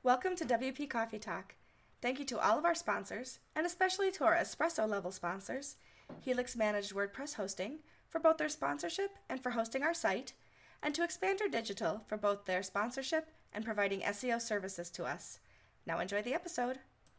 Welcome to WP Coffee Talk. Thank you to all of our sponsors, and especially to our espresso level sponsors, Helix Managed WordPress Hosting, for both their sponsorship and for hosting our site, and to Expander Digital for both their sponsorship and providing SEO services to us. Now enjoy the episode.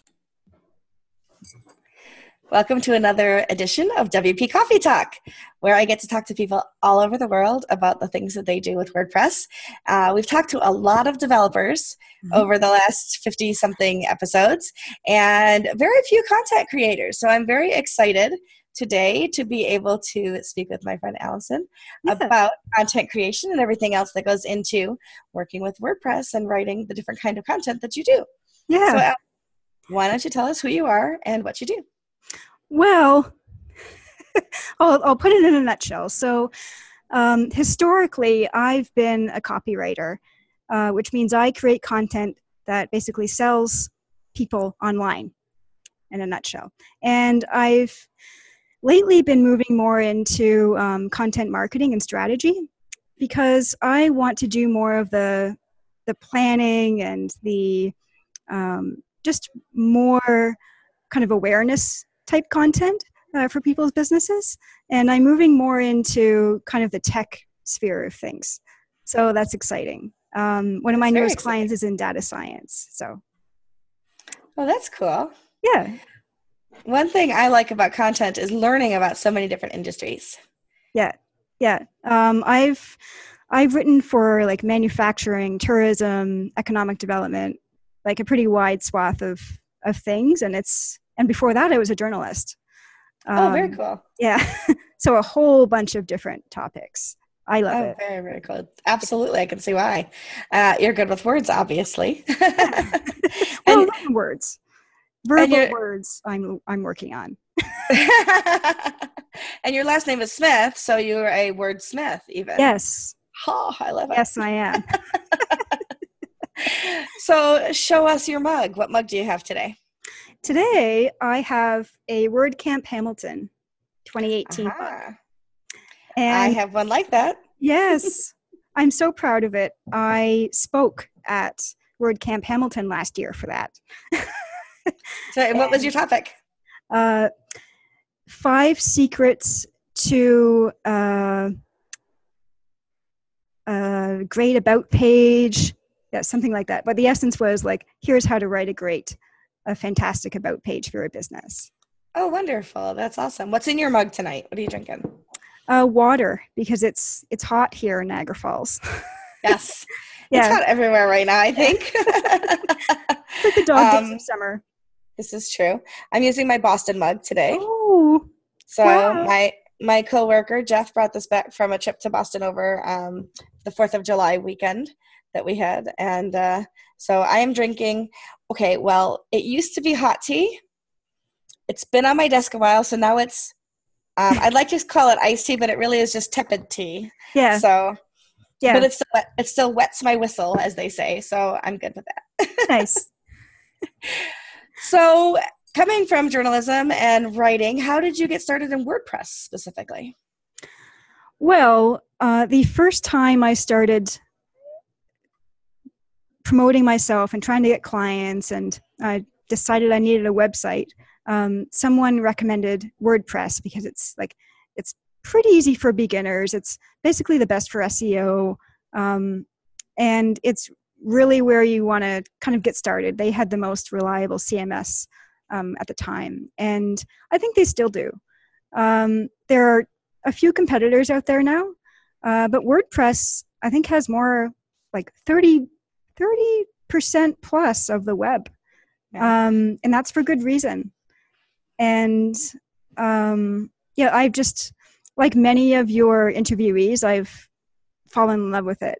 Welcome to another edition of WP Coffee Talk, where I get to talk to people all over the world about the things that they do with WordPress. We've talked to a lot of developers over the last 50-something episodes, and very few content creators. So I'm very excited today to be able to speak with my friend Allison about content creation and everything else that goes into working with WordPress and writing the different kind of content that you do. So why don't you tell us who you are and what you do? Well, I'll put it in a nutshell. So historically, I've been a copywriter, which means I create content that basically sells people online in a nutshell. And I've lately been moving more into content marketing and strategy because I want to do more of the planning and the just more kind of awareness type content for people's businesses. And I'm moving more into kind of the tech sphere of things. So that's exciting. One of my newest clients is in data science. So. Well, that's cool. Yeah. One thing I like about content is learning about so many different industries. Yeah. I've written for like manufacturing, tourism, economic development, like a pretty wide swath of things. And before that, I was a journalist. Very cool. Yeah. So a whole bunch of different topics. I love it. Very, very cool. Absolutely. I can see why. You're good with words, obviously. Well, words. Verbal words I'm working on. And your last name is Smith, so you're a wordsmith even. Yes. Oh, I love it. Yes, I am. So show us your mug. What mug do you have today? Today, I have a WordCamp Hamilton 2018 mug. And I have one like that. Yes. I'm so proud of it. I spoke at WordCamp Hamilton last year for that. So what was your topic? 5 secrets to a great about page. Yeah, something like that. But the essence was like, here's how to write a fantastic about page for your business. Oh, wonderful. That's awesome. What's in your mug tonight? What are you drinking? Water, because it's hot here in Niagara Falls. Yes. It's hot everywhere right now, I think. It's like the dog days of summer. This is true. I'm using my Boston mug today. Oh. So my coworker, Jeff, brought this back from a trip to Boston over the 4th of July weekend that we had. And so I am drinking, okay, well, it used to be hot tea. It's been on my desk a while, so now it's, I'd like to call it iced tea, but it really is just tepid tea. Yeah. So, yeah. But it still wets my whistle, as they say, so I'm good with that. Nice. So coming from journalism and writing, how did you get started in WordPress specifically? Well, the first time I started promoting myself and trying to get clients, and I decided I needed a website, someone recommended WordPress because it's pretty easy for beginners. It's basically the best for SEO, and it's really where you want to kind of get started. They had the most reliable CMS at the time, and I think they still do. There are a few competitors out there now, but WordPress, I think, has more, like 30% plus of the web. Yeah. And that's for good reason. And I've just, like many of your interviewees, I've fallen in love with it.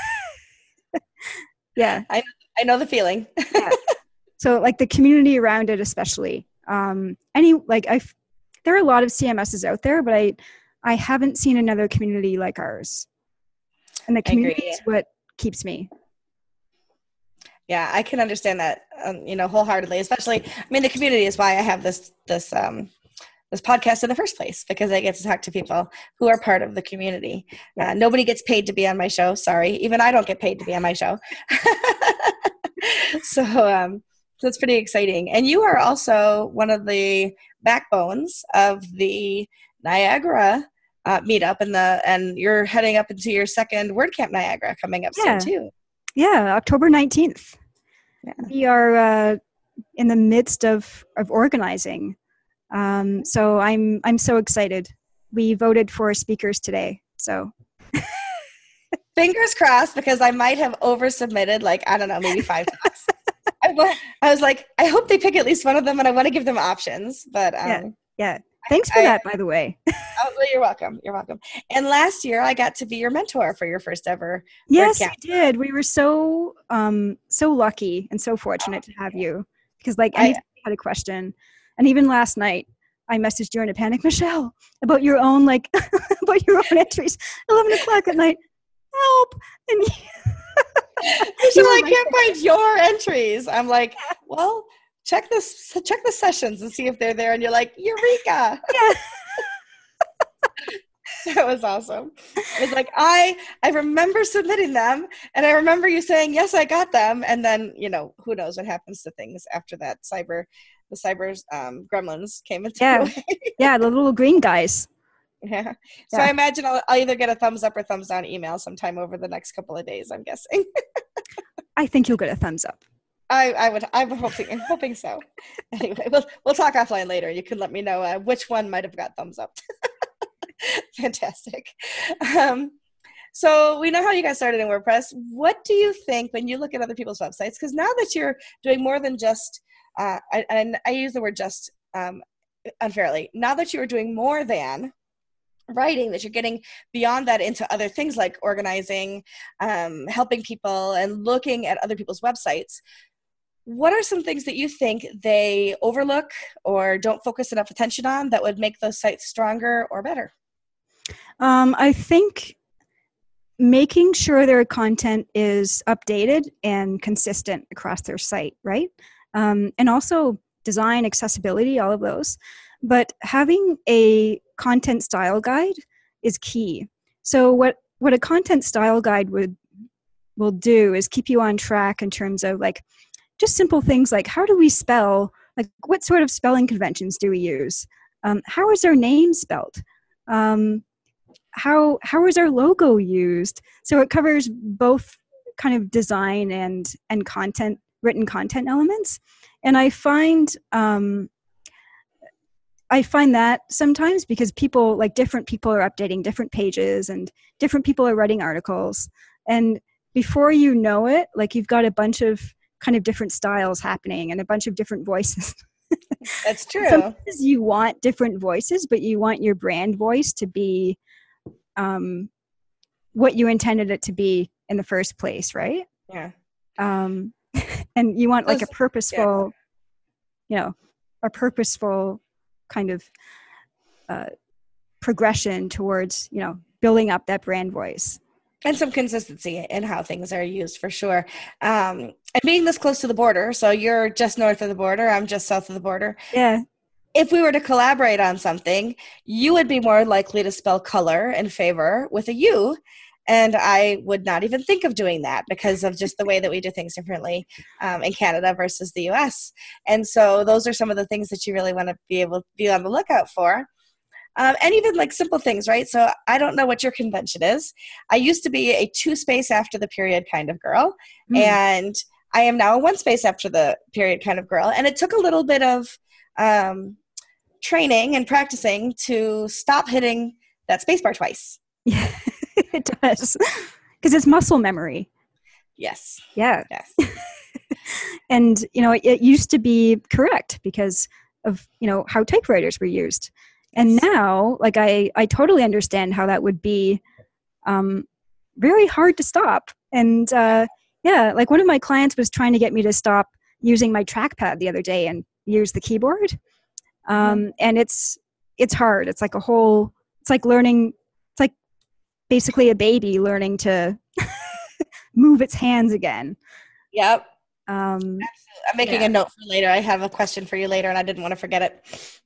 Yeah. I know the feeling. Yeah. So like the community around it, especially. There are a lot of CMSs out there, but I haven't seen another community like ours. And the community is what keeps me. Yeah, I can understand that, wholeheartedly. Especially, the community is why I have this podcast in the first place, because I get to talk to people who are part of the community. Nobody gets paid to be on my show. Sorry, even I don't get paid to be on my show. So it's pretty exciting. And you are also one of the backbones of the Niagara meetup, and you're heading up into your second WordCamp Niagara coming up soon too. Yeah, October 19th. Yeah. We are in the midst of organizing. So I'm so excited. We voted for speakers today. So fingers crossed, because I might have oversubmitted, like, I don't know, maybe 5 talks. I was like, I hope they pick at least one of them, and I want to give them options. But yeah. Thanks for that, by the way. Oh, well, you're welcome. You're welcome. And last year, I got to be your mentor for your first ever. Yes, you did. We were so lucky and so fortunate to have you, because like anytime you had a question, and even last night, I messaged you in a panic, Michelle, about your own about your own entries. 11 o'clock at night. Help! And Michelle, I can't find your entries. I'm like, well, check the sessions and see if they're there. And you're like, Eureka! Yeah. That was awesome. It was like, I remember submitting them, and I remember you saying, yes, I got them. And then, who knows what happens to things after that. The cyber gremlins came into play. Yeah, the little green guys. Yeah. So I imagine I'll either get a thumbs up or thumbs down email sometime over the next couple of days, I'm guessing. I think you'll get a thumbs up. I'm hoping so. Anyway, we'll talk offline later. You can let me know which one might have got thumbs up. Fantastic. So we know how you got started in WordPress. What do you think when you look at other people's websites? Because now that you're doing more than just, and I use the word just unfairly, now that you're doing more than writing, that you're getting beyond that into other things like organizing, helping people, and looking at other people's websites, what are some things that you think they overlook or don't focus enough attention on that would make those sites stronger or better? I think making sure their content is updated and consistent across their site, right? And also design, accessibility, all of those. But having a content style guide is key. So what a content style guide will do is keep you on track in terms of like just simple things like, how do we spell? Like, what sort of spelling conventions do we use? How is our name spelled? How is our logo used? So it covers both kind of design and content, written content elements. And I find that sometimes because different people are updating different pages and different people are writing articles. And before you know it, like you've got a bunch of kind of different styles happening and a bunch of different voices. That's true. Sometimes you want different voices, but you want your brand voice to be what you intended it to be in the first place, right? Yeah. And you want like a purposeful, a purposeful kind of progression towards, building up that brand voice. And some consistency in how things are used, for sure. And being this close to the border, so you're just north of the border, I'm just south of the border. Yeah. If we were to collaborate on something, you would be more likely to spell color in favor with a U. And I would not even think of doing that because of just the way that we do things differently in Canada versus the US. And so those are some of the things that you really want to be able to be on the lookout for. And even like simple things, right? So I don't know what your convention is. I used to be a 2 space after the period kind of girl. And I am now a 1 space after the period kind of girl. And it took a little bit of training and practicing to stop hitting that spacebar twice. Yeah, it does. Because it's muscle memory. Yes. Yeah. Yes. And, it used to be correct because of, how typewriters were used. And now, like, I totally understand how that would be very hard to stop. And, like one of my clients was trying to get me to stop using my trackpad the other day and use the keyboard. And it's hard. It's like it's like basically a baby learning to move its hands again. Yep. Absolutely. I'm making a note for later. I have a question for you later and I didn't want to forget it.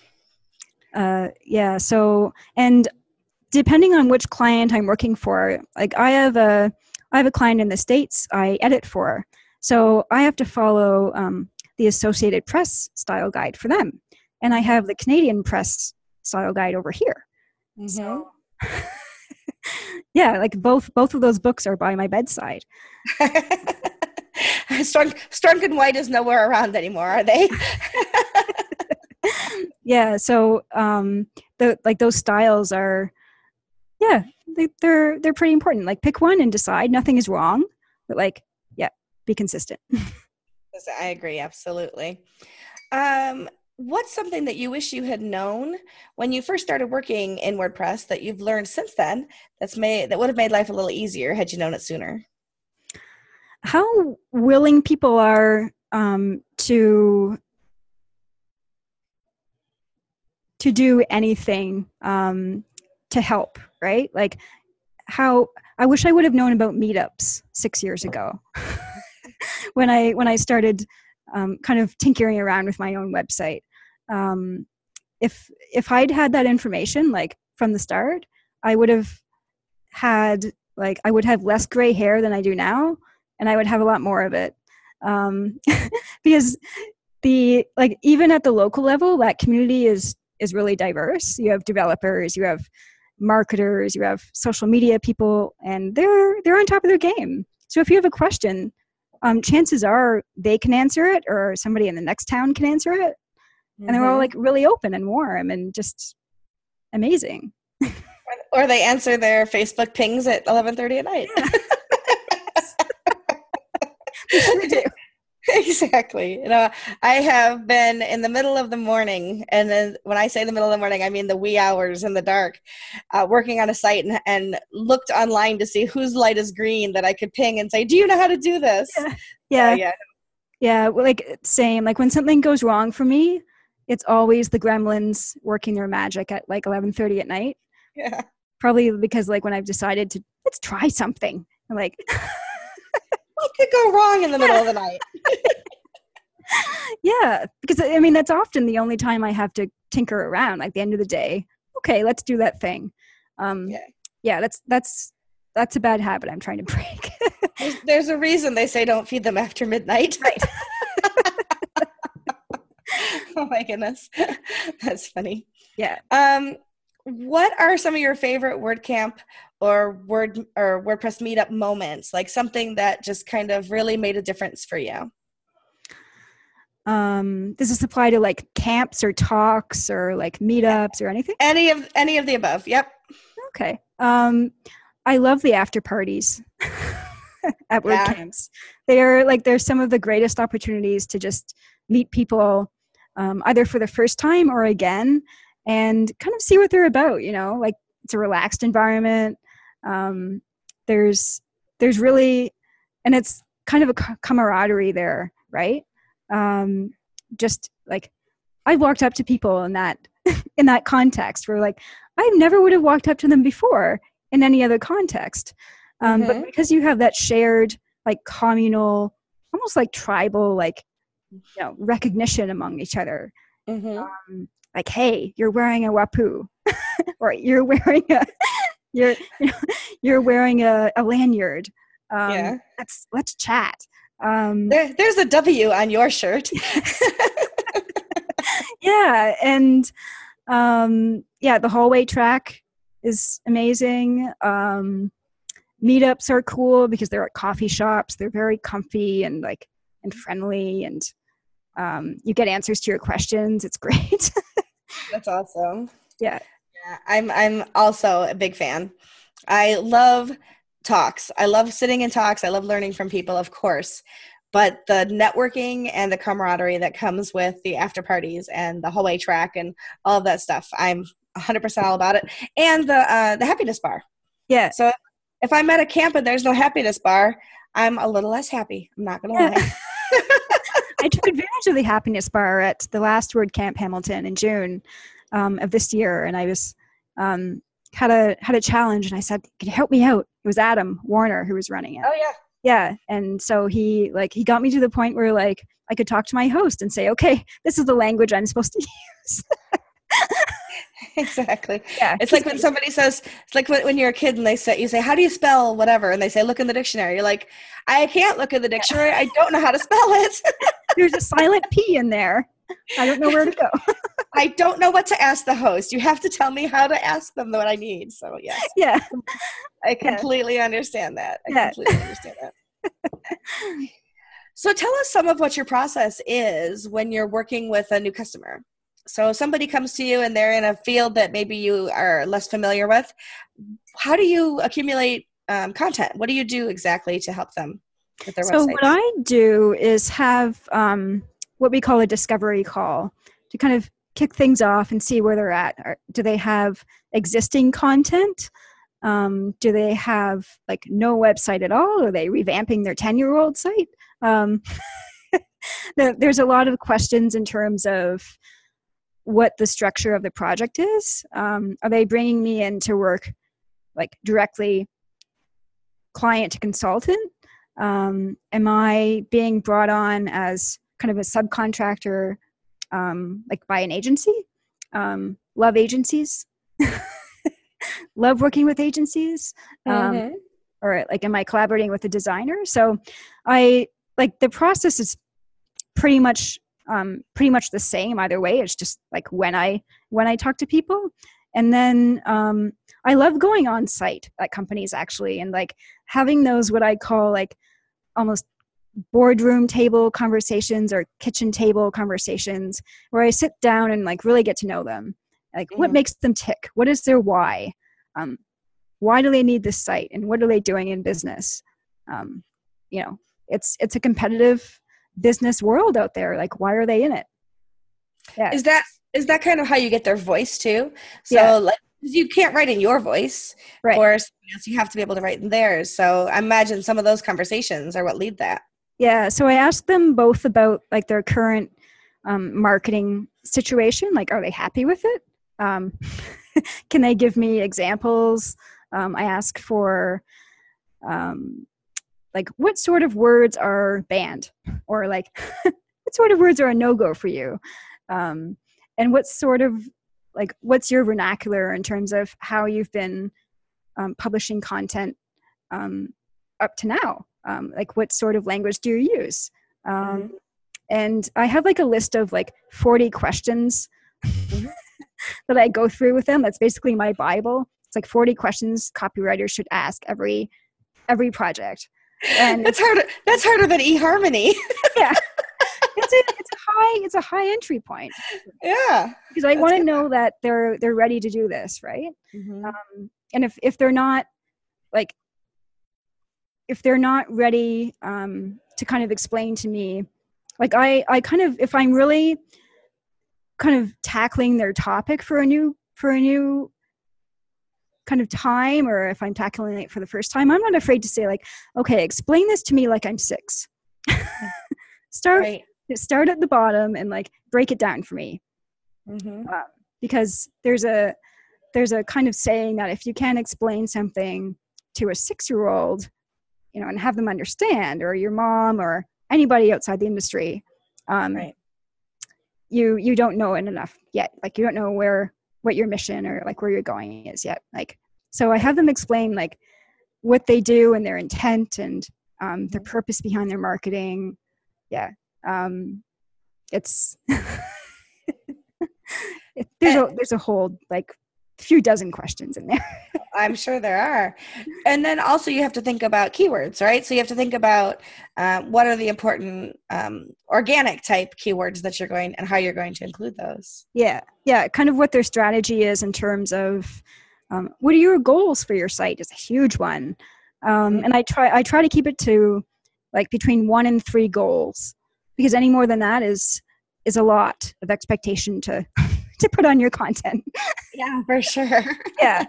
So, and depending on which client I'm working for, like I have a client in the States I edit for. So I have to follow the Associated Press style guide for them. And I have the Canadian Press style guide over here. Mm-hmm. So yeah, like both of those books are by my bedside. Strunk and White is nowhere around anymore, are they? Yeah, so those styles are, yeah, they're pretty important. Like pick one and decide. Nothing is wrong, but like, yeah, be consistent. I agree, absolutely. What's something that you wish you had known when you first started working in WordPress that you've learned since then that would have made life a little easier had you known it sooner? How willing people are to do anything to help, right? Like how I wish I would have known about meetups 6 years ago when I started kind of tinkering around with my own website. If I'd had that information like from the start, I would have less gray hair than I do now, and I would have a lot more of it. Because even at the local level, that community is really diverse. You have developers, you have marketers, you have social media people, and they're on top of their game. So if you have a question, chances are they can answer it, or somebody in the next town can answer it. And they're all like really open and warm and just amazing. Or they answer their Facebook pings at 11:30 at night. They sure do. Exactly. I have been in the middle of the morning, and then when I say the middle of the morning, I mean the wee hours in the dark, working on a site and looked online to see whose light is green that I could ping and say, do you know how to do this? Yeah. Well, like same, like when something goes wrong for me, it's always the gremlins working their magic at like 11:30 at night. Yeah. Probably because like when I've decided to, let's try something, I'm like, what could go wrong in the middle of the night? Yeah, because I mean, that's often the only time I have to tinker around, like the end of the day. Okay, let's do that thing. Yeah, that's a bad habit I'm trying to break. There's a reason they say don't feed them after midnight. Right. Oh my goodness. That's funny. Yeah. What are some of your favorite WordCamp or WordPress meetup moments? Like something that just kind of really made a difference for you? Does this apply to like camps or talks or like meetups or anything? Any of the above. Yep. Okay. I love the after parties at WordCamps. They're some of the greatest opportunities to just meet people either for the first time or again, and kind of see what they're about, like it's a relaxed environment. There's really, and it's kind of a camaraderie there, right? Just like I've walked up to people in that in that context where like I never would have walked up to them before in any other context. But because you have that shared like communal, almost like tribal, like recognition among each other. Like, hey, you're wearing a wapu, or you're wearing you're wearing a lanyard. Let's chat. There's a W on your shirt. Yeah, and the hallway track is amazing. Meetups are cool because they're at coffee shops. They're very comfy and friendly, and you get answers to your questions. It's great. That's awesome. Yeah. I'm also a big fan. I love talks. I love sitting in talks. I love learning from people, of course, but the networking and the camaraderie that comes with the after parties and the hallway track and all of that stuff, I'm 100% all about it. And the happiness bar. Yeah. So if I'm at a camp and there's no happiness bar, I'm a little less happy. I'm not going to lie. I took advantage of the happiness bar at the last WordCamp Hamilton in June of this year, and I was had a challenge, and I said, "Can you help me out?" It was Adam Warner who was running it. Oh yeah, yeah. And so he got me to the point where like I could talk to my host and say, "Okay, this is the language I'm supposed to use." Exactly. Yeah. It's like when somebody says, it's like when you're a kid and you say, how do you spell whatever? And they say, look in the dictionary. You're like, I can't look in the dictionary. I don't know how to spell it. There's a silent P in there. I don't know where to go. I don't know what to ask the host. You have to tell me how to ask them what I need. So yes. Yeah. I completely understand that. I completely understand that. So tell us some of what your process is when you're working with a new customer. So somebody comes to you and they're in a field that maybe you are less familiar with. How do you accumulate content? What do you do exactly to help them with their websites? So what I do is have what we call a discovery call to kind of kick things off and see where they're at. Do they have existing content? Do they have like no website at all? Are they revamping their 10-year-old site? There's a lot of questions in terms of what the structure of the project is. Are they bringing me in to work like directly client to consultant? Am I being brought on as kind of a subcontractor, like by an agency? Love agencies. Love working with agencies. Or like, am I collaborating with a designer? So I like the process is pretty much the same either way. It's just like when I talk to people. And then I love going on site at companies actually, and like having those what I call like almost boardroom table conversations or kitchen table conversations where I sit down and like really get to know them. Like what makes them tick? What is their why? Why do they need this site? And what are they doing in business? It's a competitive business world out there. Like, why are they in it? Yeah. Is that kind of how you get their voice too? So like, you can't write in your voice, right? Or somebody else, you have to be able to write in theirs. So I imagine some of those conversations are what lead that. Yeah. So I asked them both about like their current marketing situation. Like, are they happy with it? Can they give me examples? I ask for like what sort of words are banned, or like what sort of words are a no-go for you, and what sort of like what's your vernacular in terms of how you've been publishing content up to now, like what sort of language do you use, and I have like a list of like 40 questions that I go through with them. That's basically my Bible. It's like 40 questions copywriters should ask every project. And that's harder than eHarmony. Yeah. It's a high entry point. Yeah. Because I want to know that they're ready to do this, right? And if they're not like, if they're not ready to kind of explain to me, like I kind of, if I'm really kind of tackling their topic for a new kind of time, or if I'm tackling it for the first time, I'm not afraid to say like, okay, explain this to me like I'm 6. Start at the bottom and like break it down for me. Because there's a kind of saying that if you can't explain something to a 6-year-old, and have them understand, or your mom or anybody outside the industry, you don't know it enough yet. Like you don't know what your mission or like where you're going is yet. Like, so I have them explain like what they do and their intent and their purpose behind their marketing. Yeah. It's, there's a whole like few dozen questions in there. I'm sure there are. And then also you have to think about keywords, right? So you have to think about what are the important organic type keywords that you're going and how you're going to include those. Yeah. Kind of what their strategy is in terms of what are your goals for your site is a huge one. And I try to keep it to like between 1 and 3 goals, because any more than that is a lot of expectation to put on your content. Yeah, for sure. Yeah.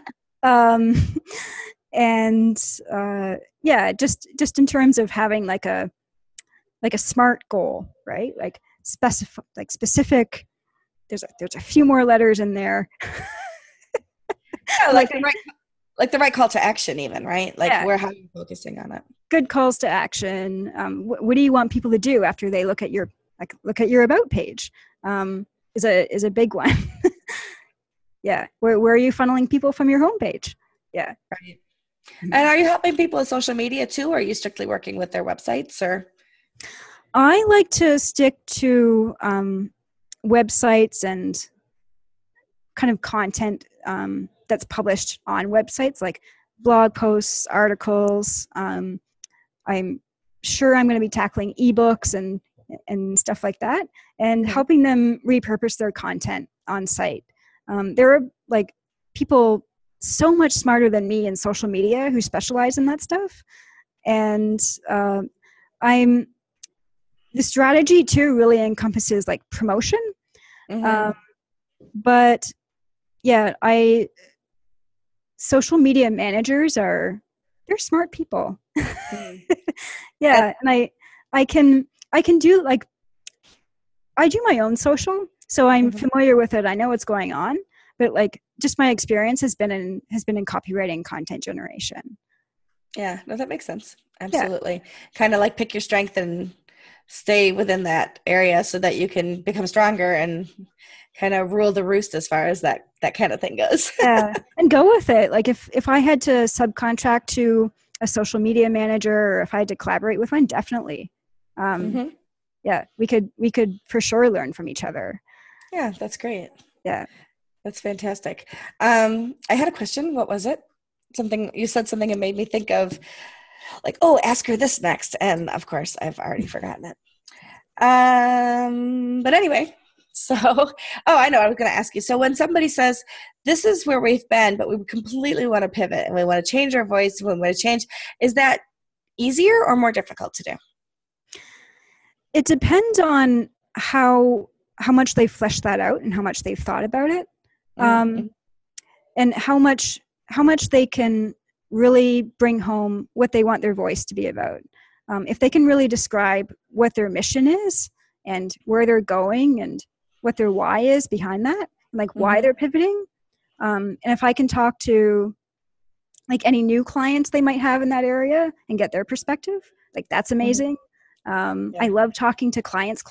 Just in terms of having like a SMART goal, right? Like specific, there's a few more letters in there. Yeah, like the right call to action even, right? Like how are you focusing on it? Good calls to action. What do you want people to do after they look at your about page? Is a big one. Yeah. Where are you funneling people from your homepage? Yeah. Right. And are you helping people with social media too? Or are you strictly working with their websites or? I like to stick to websites and kind of content that's published on websites, like blog posts, articles. I'm sure I'm going to be tackling ebooks and stuff like that, and helping them repurpose their content on site. There are like people so much smarter than me in social media who specialize in that stuff, and the strategy too really encompasses like promotion. But yeah, social media managers they're smart people. Yeah. And I can do like, I do my own social, so I'm familiar with it. I know what's going on, but like just my experience has been in copywriting, content generation. Yeah, no, that makes sense. Absolutely. Yeah. Kind of like pick your strength and stay within that area so that you can become stronger and kind of rule the roost as far as that kind of thing goes. Yeah, and go with it. Like if I had to subcontract to a social media manager, or if I had to collaborate with one, definitely. Yeah, we could for sure learn from each other. Yeah, that's great. Yeah, that's fantastic. I had a question. What was it? You said something and made me think of like, oh, ask her this next. And of course I've already forgotten it. But anyway, so, I know, I was going to ask you. So when somebody says, this is where we've been, but we completely want to pivot and we want to change our voice, we want to change, is that easier or more difficult to do? It depends on how much they flesh that out and how much they've thought about it. And how much they can really bring home what they want their voice to be about. If they can really describe what their mission is and where they're going and what their why is behind that, like why they're pivoting. And if I can talk to like any new clients they might have in that area and get their perspective, like that's amazing. I love talking to clients.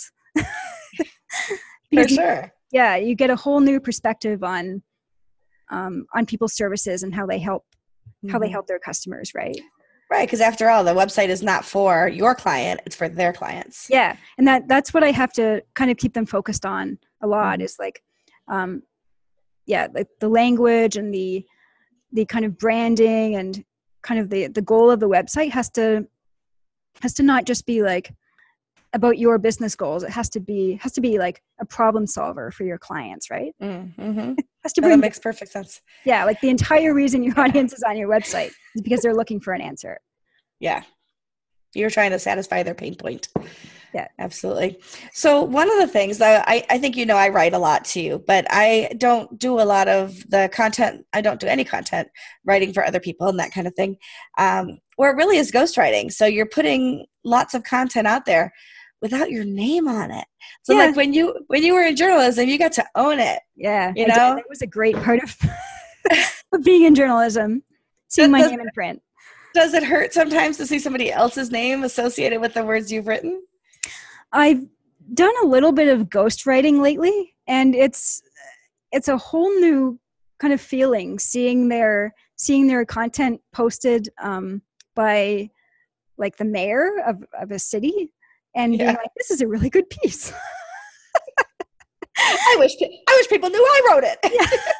For sure. Yeah, you get a whole new perspective on people's services and how they help their customers, right? Right, because after all, the website is not for your client; it's for their clients. Yeah, and that's what I have to kind of keep them focused on a lot. Is like, like the language and the kind of branding and kind of the goal of the website has to not just be like about your business goals. It has to be like a problem solver for your clients, right? Has to bring, that makes perfect sense. Yeah, like the entire reason your audience is on your website is because they're looking for an answer. Yeah, you're trying to satisfy their pain point. Yeah, absolutely. So one of the things that I think, I write a lot too, but I don't do a lot of the content. I don't do any content writing for other people and that kind of thing, where it really is ghostwriting. So you're putting lots of content out there without your name on it. So like when you were in journalism, you got to own it. Yeah. That was a great part of, of being in journalism, seeing my name in print. Does it hurt sometimes to see somebody else's name associated with the words you've written? I've done a little bit of ghostwriting lately, and it's a whole new kind of feeling seeing their content posted by like the mayor of a city and being like, this is a really good piece. I wish people knew I wrote it.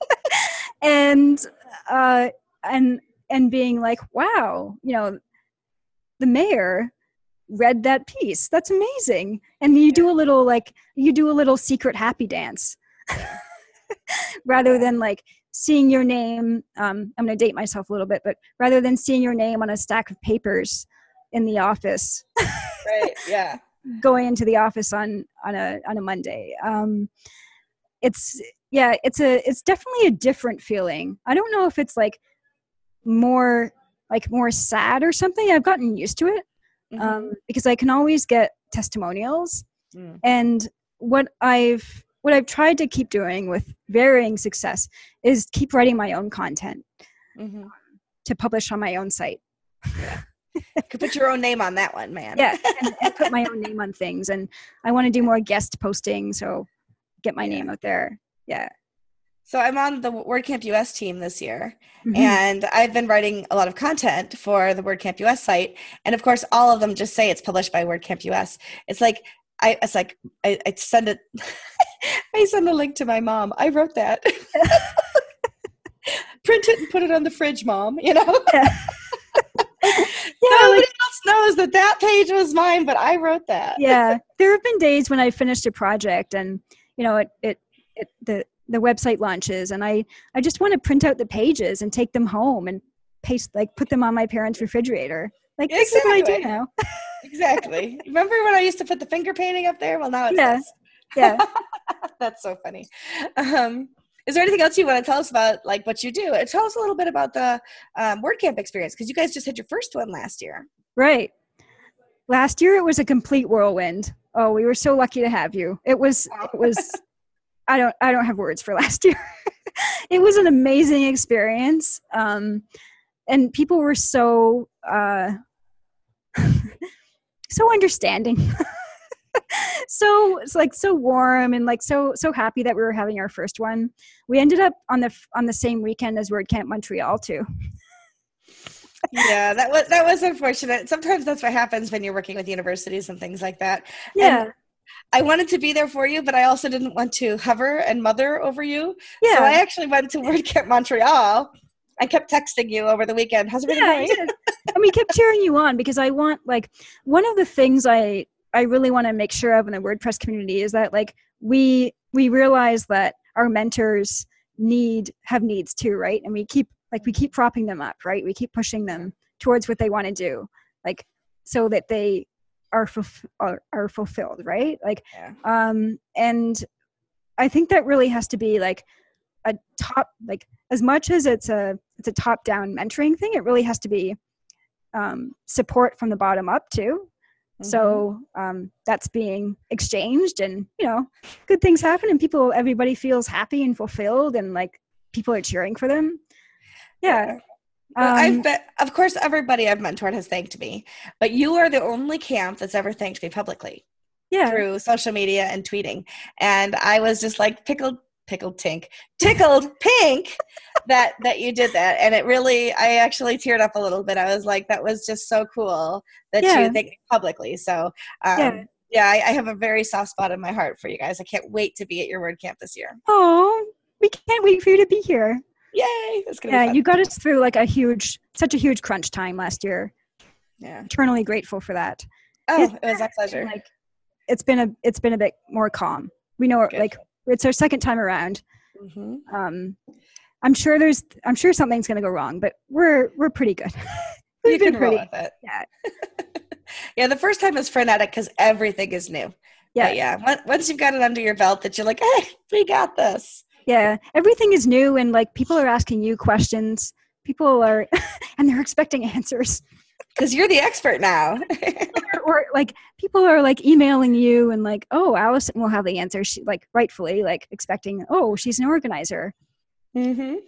And being like, wow, the mayor read that piece. That's amazing. And you do a little secret happy dance rather than like seeing your name. I'm going to date myself a little bit, but rather than seeing your name on a stack of papers in the office, right. Yeah. Going into the office on a Monday. It's definitely a different feeling. I don't know if it's like more sad or something. I've gotten used to it because I can always get testimonials. And what I've tried to keep doing with varying success is keep writing my own content to publish on my own site. Yeah. You could put your own name on that one, man. Yeah, and put my own name on things. And I want to do more guest posting, so get my name out there. Yeah. So I'm on the WordCamp US team this year, Mm-hmm. and I've been writing a lot of content for the WordCamp US site. And of course, all of them just say it's published by WordCamp US. It's like I send it. I send a link to my mom. I wrote that. Print it and put it on the fridge, Mom. You know. Yeah. Nobody else knows that page was mine, but I wrote that. Yeah, there have been days when I finished a project, and the website launches, and I just want to print out the pages and take them home and put them on my parents' refrigerator. Like, this is what I do now. Exactly. Remember when I used to put the finger painting up there? Well, now it's this. Yeah. That's so funny. Is there anything else you want to tell us about, like, what you do? Tell us a little bit about the WordCamp experience, because you guys just had your first one last year. Right. Last year, it was a complete whirlwind. Oh, we were so lucky to have you. It was, I don't have words for last year. It was an amazing experience. And people were so understanding. So it's like so warm and like so happy that we were having our first one. We ended up on the same weekend as WordCamp Montreal too. Yeah, that was unfortunate. Sometimes that's what happens when you're working with universities and things like that. Yeah. And I wanted to be there for you, but I also didn't want to hover and mother over you. Yeah. So I actually went to WordCamp Montreal. I kept texting you over the weekend. How's everything going? Yeah, and we kept cheering you on, because I want, like, one of the things I really want to make sure of in the WordPress community is that, like, we realize that our mentors have needs too, right? And we keep propping them up, right? We keep pushing them towards what they want to do, like, so that they are fulfilled, right? Like, yeah. And I think that really has to be like a top, like, as much as it's a top-down mentoring thing, it really has to be support from the bottom up too. Mm-hmm. So that's being exchanged, and good things happen, and everybody feels happy and fulfilled, and like people are cheering for them. Yeah. Of course, everybody I've mentored has thanked me, but you are the only camp that's ever thanked me publicly. Yeah. Through social media and tweeting. And I was just like tickled pink that you did that. And I actually teared up a little bit. I was like, that was just so cool that you thanked me publicly. So I have a very soft spot in my heart for you guys. I can't wait to be at your WordCamp this year. Oh, we can't wait for you to be here. Yay. That's gonna be fun. You got us through like such a huge crunch time last year. Yeah. Eternally grateful for that. Oh, it was our pleasure. Like, it's been a bit more calm. We know, like, it's our second time around. Mm-hmm. I'm sure something's going to go wrong, but we're pretty good. You can roll with it. Yeah. Yeah. The first time is frenetic because everything is new. Yeah. But yeah. Once you've got it under your belt, that you're like, hey, we got this. Yeah. Everything is new, and like people are asking you questions. People are, and they're expecting answers. Because you're the expert now. or like people are like emailing you and like, oh, Allison will have the answer. She, like, rightfully, like, expecting, oh, she's an organizer. Mm-hmm.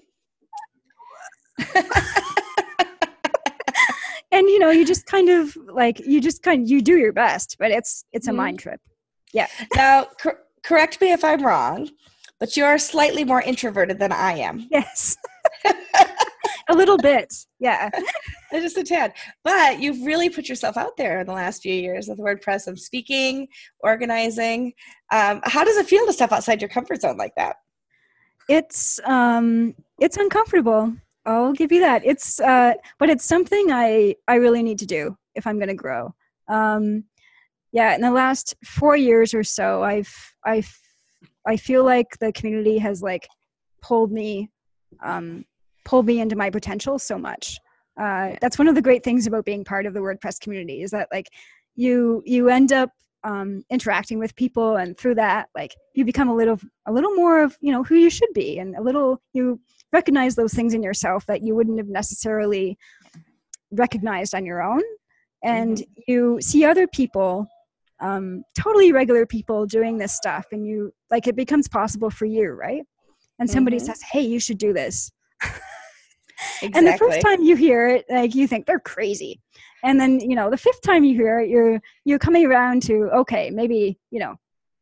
And you just kind of like you do your best, but it's a mind trip. Yeah. Now, correct me if I'm wrong, but you are slightly more introverted than I am. Yes. A little bit, yeah. Just a tad. But you've really put yourself out there in the last few years with WordPress and speaking, organizing. How does it feel to step outside your comfort zone like that? It's uncomfortable. I'll give you that. But it's something I really need to do if I'm going to grow. In the last 4 years or so, I feel like the community has like pulled me into my potential so much. That's one of the great things about being part of the WordPress community, is that like you end up interacting with people, and through that, like, you become a little more of who you should be, and you recognize those things in yourself that you wouldn't have necessarily recognized on your own, and you see other people, totally regular people, doing this stuff, and you like it becomes possible for you, right? And somebody says, hey, you should do this. Exactly. And the first time you hear it, like, you think they're crazy. And then, the fifth time you hear it, you're coming around to, okay, maybe,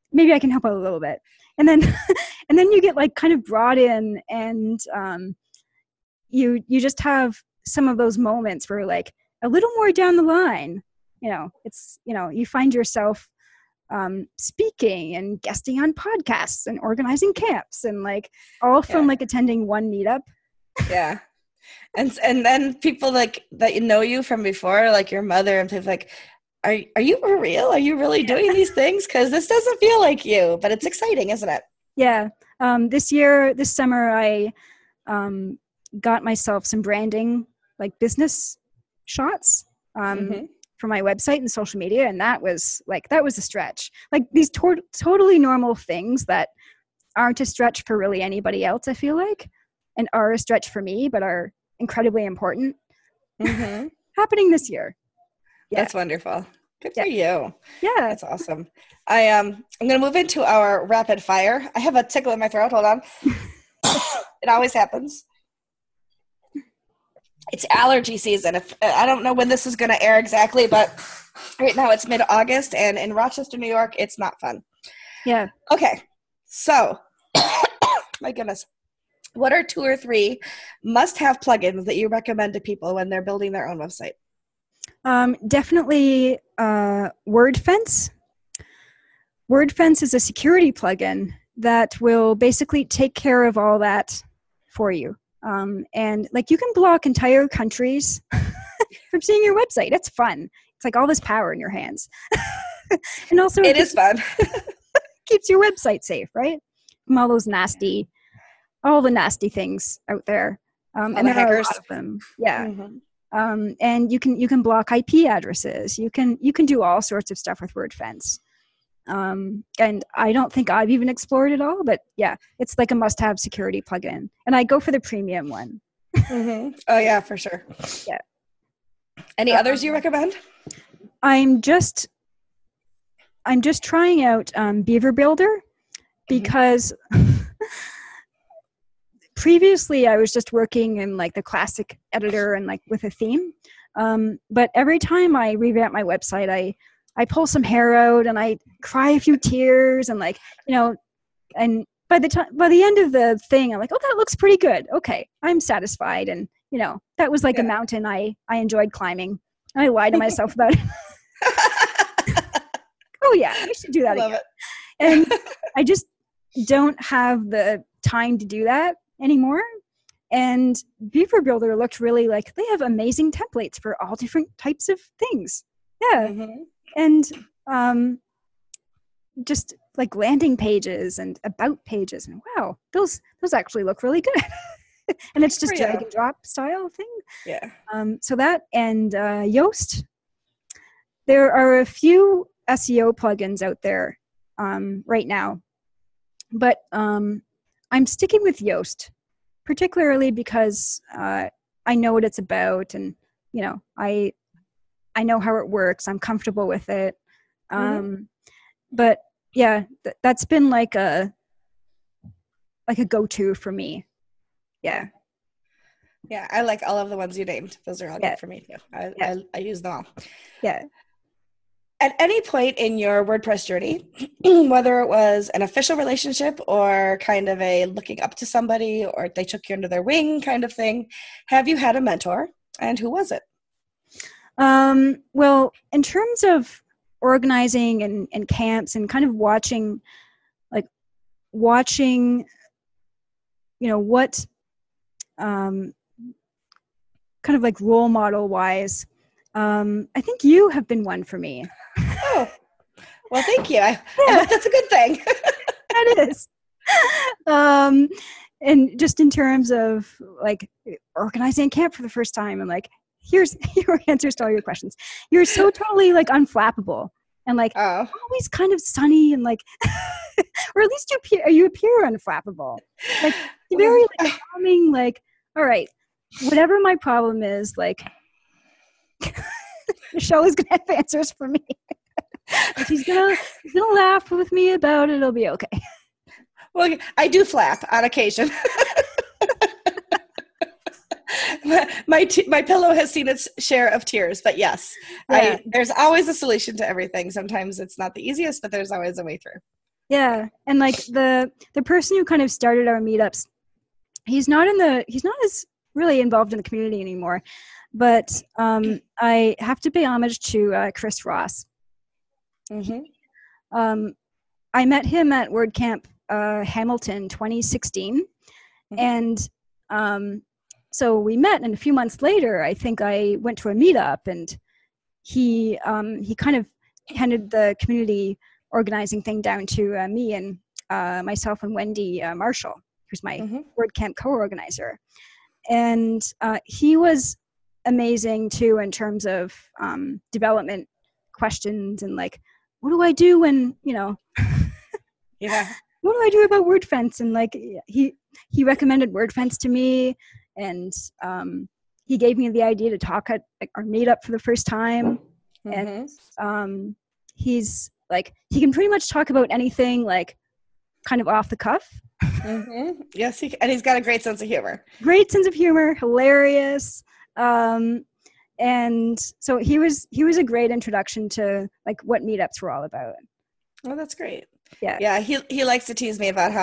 maybe I can help out a little bit. And then, and then you get like kind of brought in, and you just have some of those moments where like a little more down the line, it's, you find yourself speaking and guesting on podcasts and organizing camps, and like all from like attending one meetup. Yeah. And then people like that you from before, like your mother, and people like, are you for real? Are you really doing these things? Because this doesn't feel like you, but it's exciting, isn't it? Yeah. This summer, I got myself some branding, like business shots for my website and social media. And that was a stretch. Like these totally normal things that aren't a stretch for really anybody else, I feel like, and are a stretch for me, but are incredibly important. Happening this year. Yeah. That's wonderful. Good for you. Yeah. That's awesome. I'm going to move into our rapid fire. I have a tickle in my throat. Hold on. It always happens. It's allergy season. I don't know when this is going to air exactly, but right now it's mid-August, and in Rochester, New York, it's not fun. Yeah. Okay. So, my goodness. What are 2 or 3 must-have plugins that you recommend to people when they're building their own website? Definitely WordFence. WordFence is a security plugin that will basically take care of all that for you. And like you can block entire countries from seeing your website. It's fun. It's like all this power in your hands. And also it is fun. Keeps your website safe, right? From all those nasty things out there. And there are a lot of them. Yeah. And you can block IP addresses. You can do all sorts of stuff with WordFence. And I don't think I've even explored it all, but yeah, it's like a must-have security plugin. And I go for the premium one. Oh yeah, for sure. Yeah. Any others you recommend? I'm just trying out Beaver Builder because previously I was just working in like the classic editor and like with a theme. But every time I revamp my website, I pull some hair out and I cry a few tears, and like, and by the end of the thing, I'm like, oh, that looks pretty good. Okay. I'm satisfied. And that was like a mountain I enjoyed climbing. And I lied to myself about it. Oh yeah, I should do that again. And I just don't have the time to do that anymore. And Beaver Builder looked really like they have amazing templates for all different types of things. Yeah. And just like landing pages and about pages, and wow, those actually look really good. And it's just drag and drop style thing. Yeah. So that and Yoast. There are a few SEO plugins out there right now, but I'm sticking with Yoast, particularly because I know what it's about, and I know how it works. I'm comfortable with it. But yeah, that's been like a go-to for me. Yeah. Yeah, I like all of the ones you named. Those are all good for me too. I use them all. Yeah. At any point in your WordPress journey, whether it was an official relationship or kind of a looking up to somebody, or they took you under their wing kind of thing, have you had a mentor, and who was it? Well, in terms of organizing and camps and kind of watching, what, kind of like role model wise, I think you have been one for me. Oh, well, thank you. I hope that's a good thing. That is. And just in terms of like organizing camp for the first time, and like, here's your answers to all your questions. You're so totally like unflappable and like always kind of sunny and like, or at least you appear unflappable. Like very like calming, like, all right, whatever my problem is, like Michelle is gonna have answers for me. If he's gonna laugh with me about it, it'll be okay. Well, I do flap on occasion. My pillow has seen its share of tears, but yes, there's always a solution to everything. Sometimes it's not the easiest, but there's always a way through. Yeah. And like the person who kind of started our meetups, he's not as really involved in the community anymore. But I have to pay homage to Chris Ross. Mm-hmm. I met him at WordCamp Hamilton 2016. Mm-hmm. And so we met, and a few months later, I think I went to a meetup, and he kind of handed the community organizing thing down to me and myself and Wendy Marshall, who's my WordCamp co-organizer. And he was amazing too in terms of development questions and like, what do I do when, yeah, what do I do about WordFence? And like he recommended WordFence to me, and he gave me the idea to talk at our meetup for the first time. And he's like, he can pretty much talk about anything, like kind of off the cuff. Yes, and he's got a great sense of humor. Great sense of humor, hilarious. And so he was a great introduction to like what meetups were all about. Oh, that's great. Yeah. He likes to tease me about how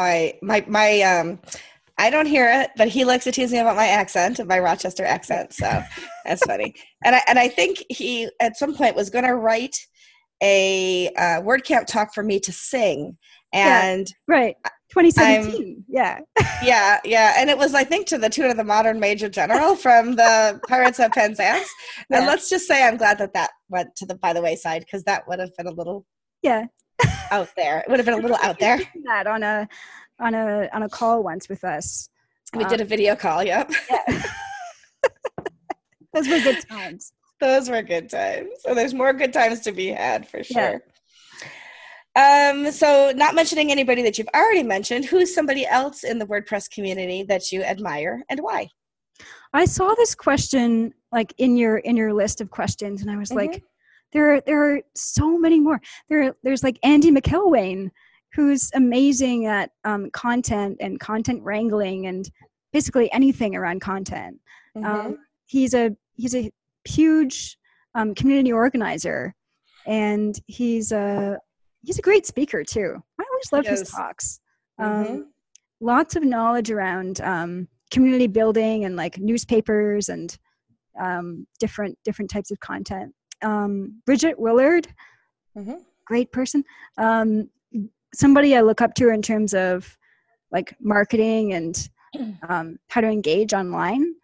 I don't hear it, but he likes to tease me about my accent, my Rochester accent. So that's funny. And I think he at some point was going to write a WordCamp talk for me to sing. And right. 2017. Yeah. And it was, I think, to the tune of the Modern Major General from the Pirates of Penzance. Yeah. And let's just say I'm glad that went by the wayside, because that would have been a little out there. It would have been a little out there. That on a call once with us. We did a video call. Yep. Yeah. Those were good times. Those were good times. So there's more good times to be had for sure. Yeah. So not mentioning anybody that you've already mentioned, who's somebody else in the WordPress community that you admire and why? I saw this question like in your list of questions, and I was like, there are so many more. There's like Andy McElwain, who's amazing at content and content wrangling and basically anything around content. He's a huge community organizer, and he's a great speaker too. I always love his talks. Lots of knowledge around community building and like newspapers and different types of content. Bridget Willard, great person. Somebody I look up to in terms of like marketing and how to engage online.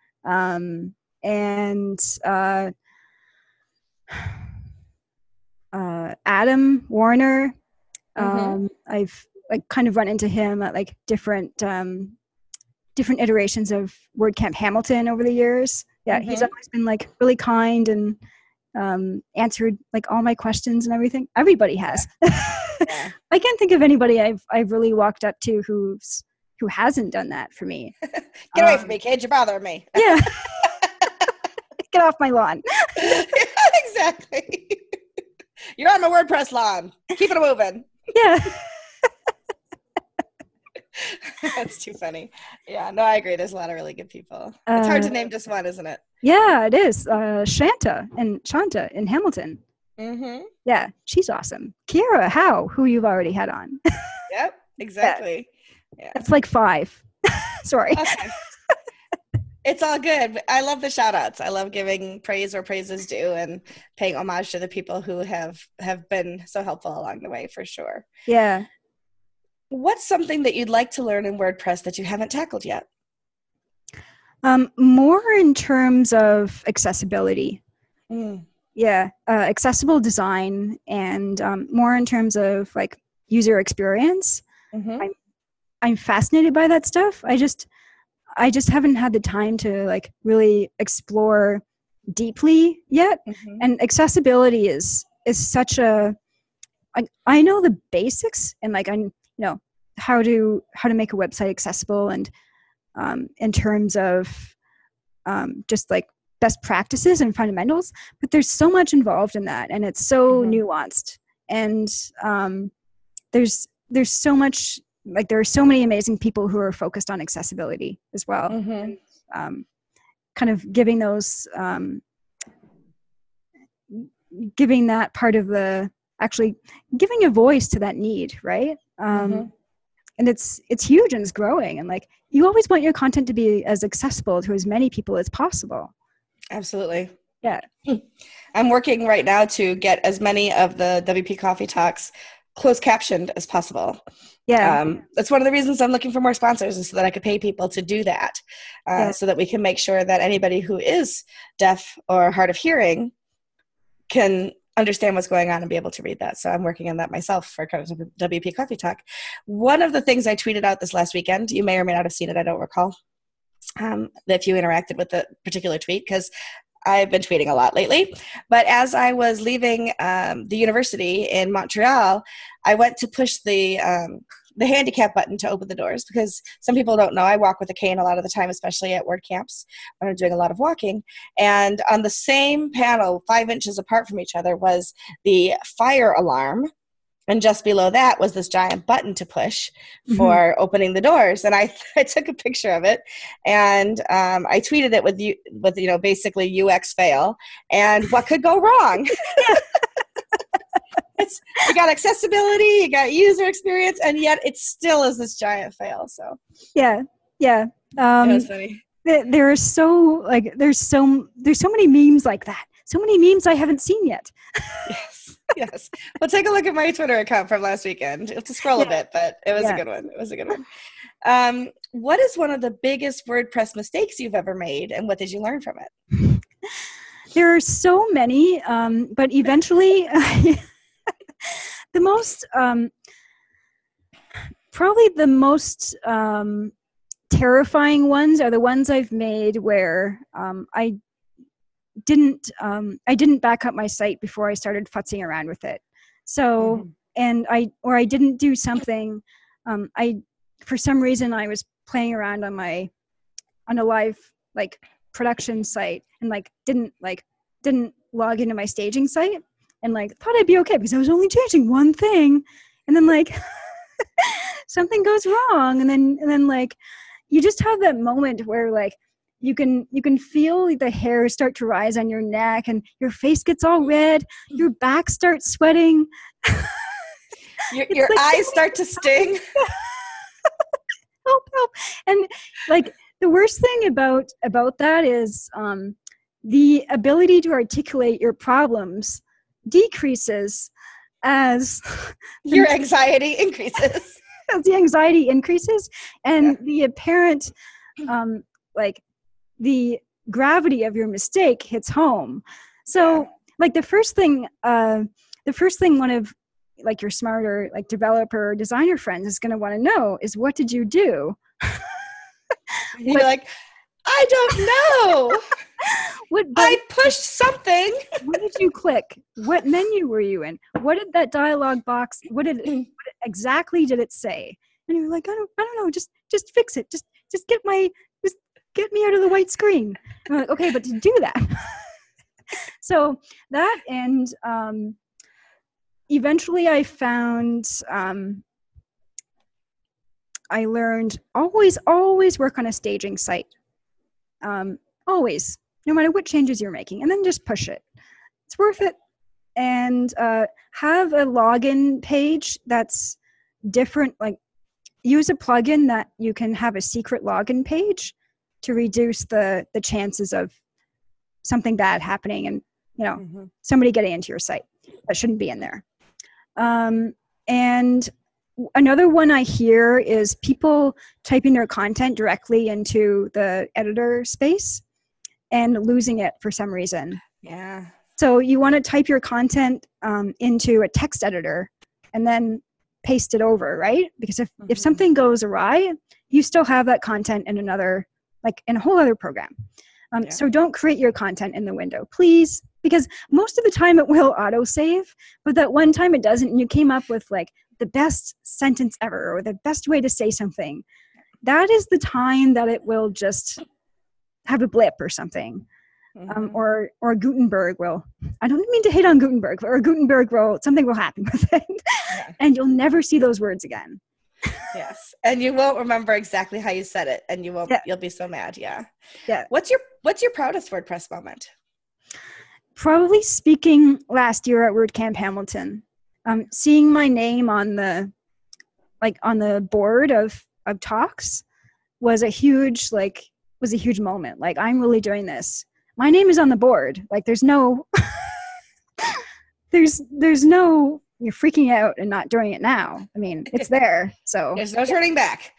And Adam Warner, I've like kind of run into him at like different iterations of WordCamp Hamilton over the years. Yeah, he's always been like really kind and answered like all my questions and everything. Everybody has. Yeah. I can't think of anybody I've really walked up to who hasn't done that for me. Get away from me, kid! You're bothering me. Yeah. Get off my lawn. Yeah, exactly. You're on my WordPress lawn. Keep it moving. Yeah. That's too funny. Yeah, no, I agree. There's a lot of really good people. It's hard to name just one, isn't it? Yeah, it is. Shanta in Hamilton. Yeah, she's awesome. Kiera Howe, who you've already had on. Yep, exactly. Yeah. That's like 5. Sorry. Okay. It's all good. I love the shout outs. I love giving praise where praise is due and paying homage to the people who have been so helpful along the way, for sure. Yeah. What's something that you'd like to learn in WordPress that you haven't tackled yet? More in terms of accessibility. Yeah, accessible design, and more in terms of like user experience. I'm fascinated by that stuff. I just haven't had the time to like really explore deeply yet. And accessibility is such a, I know the basics, and like I know how to make a website accessible, and in terms of just like best practices and fundamentals, but there's so much involved in that, and it's so nuanced, and there's so much, like there are so many amazing people who are focused on accessibility as well. And, kind of giving those giving that part of the, actually giving a voice to that need, right? And it's huge and it's growing. And like, you always want your content to be as accessible to as many people as possible. Absolutely. Yeah. I'm working right now to get as many of the WP Coffee Talks closed captioned as possible. Yeah. That's one of the reasons I'm looking for more sponsors, is so that I could pay people to do that, so that we can make sure that anybody who is deaf or hard of hearing can understand what's going on and be able to read that. So I'm working on that myself for WP Coffee Talk. One of the things I tweeted out this last weekend, you may or may not have seen it, I don't recall, if you interacted with the particular tweet, because I've been tweeting a lot lately. But as I was leaving the university in Montreal, I went to push the handicap button to open the doors, because some people don't know I walk with a cane a lot of the time, especially at word camps when I'm doing a lot of walking. And on the same panel, 5 inches apart from each other, was the fire alarm. And just below that was this giant button to push for opening the doors. And I took a picture of it, and I tweeted it with basically UX fail. And what could go wrong? You got accessibility, you got user experience, and yet it still is this giant fail. So yeah. It was funny. There's so many memes like that. So many memes I haven't seen yet. Yes. Well, take a look at my Twitter account from last weekend. You have to scroll a bit, but it was a good one. It was a good one. What is one of the biggest WordPress mistakes you've ever made, and what did you learn from it? There are so many, but eventually probably the most terrifying ones are the ones I've made where I didn't back up my site before I started futzing around with it. So, and I didn't do something, for some reason I was playing around on a live production site, and didn't log into my staging site, and thought I'd be okay because I was only changing one thing, and then something goes wrong, and then you just have that moment where you can feel the hair start to rise on your neck, and your face gets all red, your back starts sweating, your eyes start to sting. help. And the worst thing about that is the ability to articulate your problems decreases as your anxiety increases. As the anxiety increases, and the apparent the gravity of your mistake hits home. So the first thing one of your smarter developer or designer friends is going to want to know is, what did you do? You're I don't know. I pushed something. What did you click? What menu were you in? What did that dialog box, what exactly did it say? And you're I don't know, just fix it. Just get me out of the white screen. And I'm okay, but to do that. So that, and eventually I found, I learned always work on a staging site. Always, no matter what changes you're making, and then just push it. It's worth it. And have a login page that's different. Use a plugin that you can have a secret login page to reduce the chances of something bad happening and somebody getting into your site that shouldn't be in there. And another one I hear is people typing their content directly into the editor space and losing it for some reason. Yeah. So you want to type your content into a text editor and then paste it over, right? Because if something goes awry, you still have that content in another, in a whole other program. So don't create your content in the window, please, because most of the time it will autosave, but that one time it doesn't, and you came up with the best sentence ever or the best way to say something, that is the time that it will just have a blip or something. Or Gutenberg will, I don't mean to hate on Gutenberg, or Gutenberg something will happen with it. And you'll never see those words again. Yes. And you won't remember exactly how you said it, and you won't, you'll be so mad. Yeah. What's your proudest WordPress moment? Probably speaking last year at WordCamp Hamilton. Seeing my name on the like on the board of talks was a huge moment. Like, I'm really doing this. My name is on the board. Like, there's no there's no you're freaking out and not doing it now. I mean, it's there. So there's no turning back.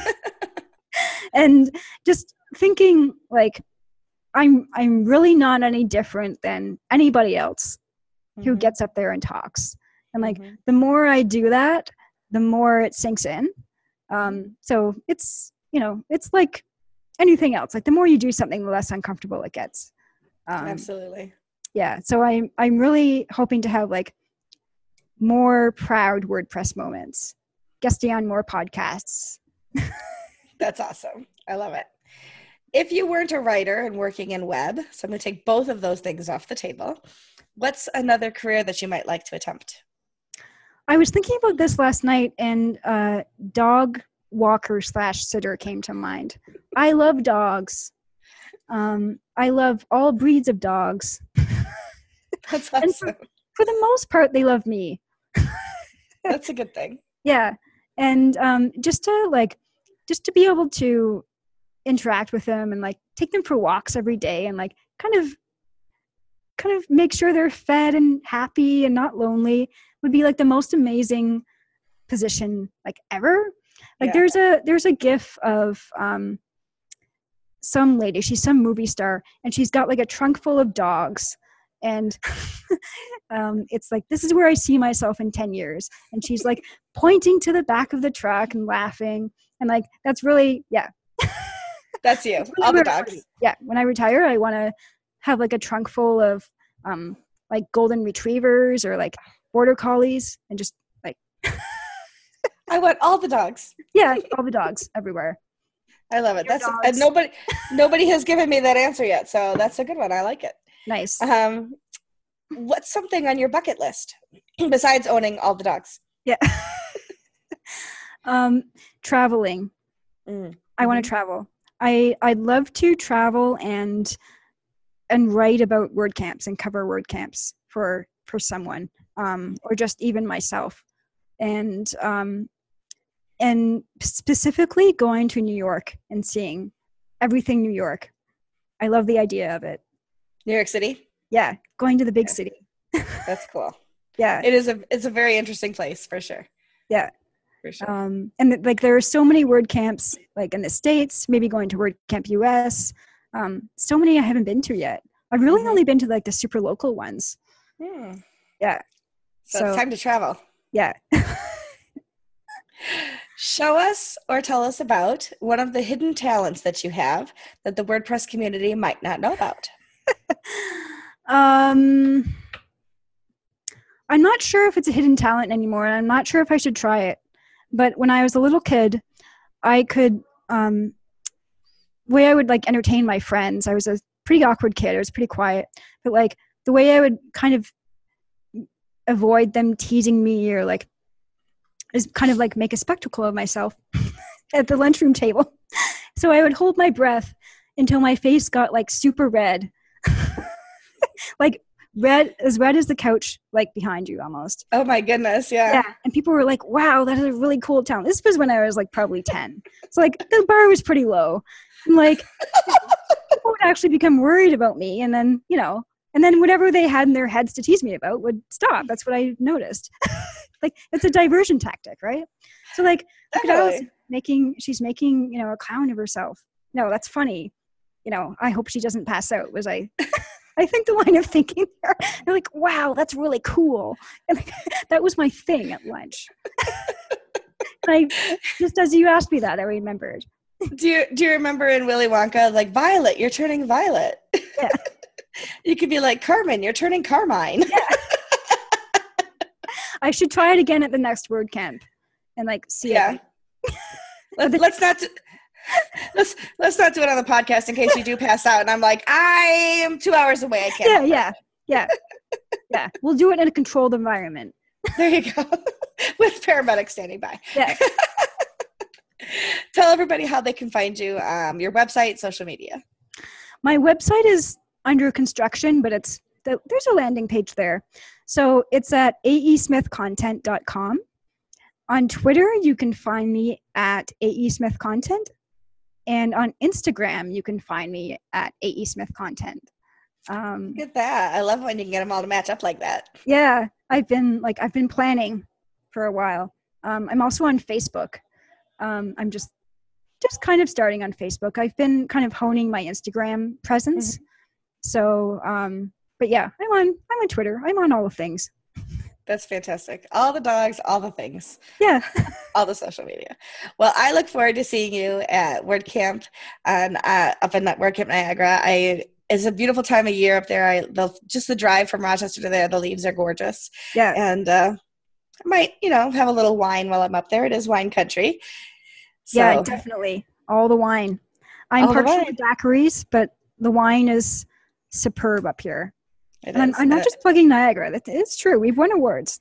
And just thinking like I'm really not any different than anybody else who gets up there and talks. And like the more I do that, the more it sinks in. So it's, you know, it's like anything else. Like the more you do something, the less uncomfortable it gets. Absolutely. Yeah. So I'm really hoping to have like more proud WordPress moments, guesting on more podcasts. That's awesome. I love it. If you weren't a writer and working in web, so I'm going to take both of those things off the table, what's another career that you might like to attempt? I was thinking about this last night, and dog walker / sitter came to mind. I love dogs. I love all breeds of dogs. That's awesome. And for the most part, they love me. That's a good thing. Yeah. And just to be able to interact with them and like take them for walks every day and like kind of make sure they're fed and happy and not lonely would be like the most amazing position like ever. Like there's a gif of some lady, she's some movie star, and she's got like a trunk full of dogs, and it's like, this is where I see myself in 10 years, and she's like pointing to the back of the truck and laughing, and like that's really that's you. All the dogs. Yeah, when I retire, I want to have like a trunk full of like golden retrievers or like border collies, and just like I want all the dogs. Yeah, all the dogs everywhere. I love it. That's nobody has given me that answer yet, so that's a good one. I like it. Nice. What's something on your bucket list besides owning all the dogs? Yeah. Traveling. I want to travel. I'd love to travel and write about WordCamps and cover WordCamps for someone, or just even myself. And specifically going to New York and seeing everything New York. I love the idea of it. New York City? Yeah, going to the big city. That's cool. Yeah. It's a very interesting place for sure. Yeah. For sure. And like there are so many WordCamps like in the States, maybe going to WordCamp US. So many I haven't been to yet. I've really only been to like the super local ones. Yeah. So it's time to travel. Yeah. Show us or tell us about one of the hidden talents that you have that the WordPress community might not know about. I'm not sure if it's a hidden talent anymore, and I'm not sure if I should try it. But when I was a little kid, I could, way I would like entertain my friends, I was a pretty awkward kid. I was pretty quiet. But like the way I would kind of avoid them teasing me or like is kind of like make a spectacle of myself at the lunchroom table. So I would hold my breath until my face got like super red. Like red as the couch, like behind you almost. Oh my goodness. Yeah. And people were like, wow, that is a really cool talent. This was when I was like probably 10. So like the bar was pretty low. And like people would actually become worried about me. And then, and then whatever they had in their heads to tease me about would stop. That's what I noticed. Like it's a diversion tactic, right? So like she's making, a clown of herself. No, that's funny. I hope she doesn't pass out, was I think the line of thinking there. They're like, wow, that's really cool. And that was my thing at lunch. Just as you asked me that, I remembered. Do you remember in Willy Wonka, like, Violet, you're turning violet? Yeah. You could be like, Carmen, you're turning carmine. Yeah. I should try it again at the next WordCamp and like see it. Let's not do it on the podcast in case you do pass out and I'm like, I am 2 hours away. I can't. Yeah. We'll do it in a controlled environment. There you go. With paramedics standing by. Yeah. Tell everybody how they can find you, your website, social media. My website is under construction, but there's a landing page there. So it's at aesmithcontent.com. On Twitter, you can find me at AE Smith Content. And on Instagram, you can find me at AE Smith Content. Look at that. I love when you can get them all to match up like that. Yeah, I've been planning for a while. I'm also on Facebook. I'm just kind of starting on Facebook. I've been kind of honing my Instagram presence. So, but yeah, I'm on Twitter. I'm on all the things. That's fantastic. All the dogs, all the things. Yeah. All the social media. Well, I look forward to seeing you at WordCamp up in WordCamp Niagara. It's a beautiful time of year up there. Just the drive from Rochester to there, the leaves are gorgeous. Yeah. And I might, have a little wine while I'm up there. It is wine country. So, yeah, definitely. All the wine. I'm partial to daiquiris, but the wine is superb up here. I'm not just plugging Niagara. It's true. We've won awards.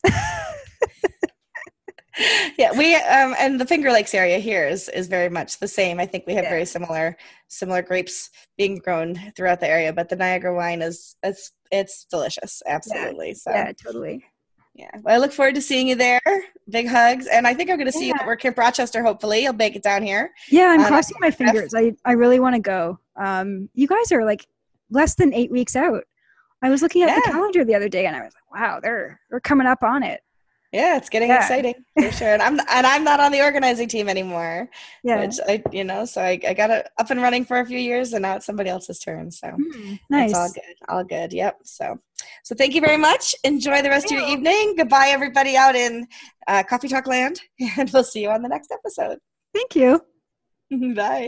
Yeah, we and the Finger Lakes area here is very much the same. I think we have very similar grapes being grown throughout the area, but the Niagara wine it's delicious. Absolutely. Yeah, so yeah, totally. Yeah. Well, I look forward to seeing you there. Big hugs. And I think I'm going to see you at WordCamp Rochester, hopefully. You'll make it down here. Yeah, I'm crossing my fingers. I really want to go. You guys are like less than 8 weeks out. I was looking at the calendar the other day and I was like, wow, they're coming up on it. Yeah, it's getting exciting for sure. And I'm not on the organizing team anymore. Yeah. Which I got it up and running for a few years and now it's somebody else's turn. So nice. It's all good. All good. Yep. So thank you very much. Enjoy the rest of your evening. Goodbye, everybody out in Coffee Talk Land. And we'll see you on the next episode. Thank you. Bye.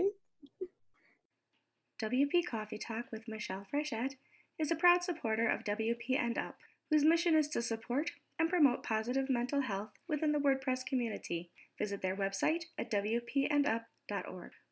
WP Coffee Talk with Michelle Frechette is a proud supporter of WP and Up, whose mission is to support and promote positive mental health within the WordPress community. Visit their website at wpandup.org.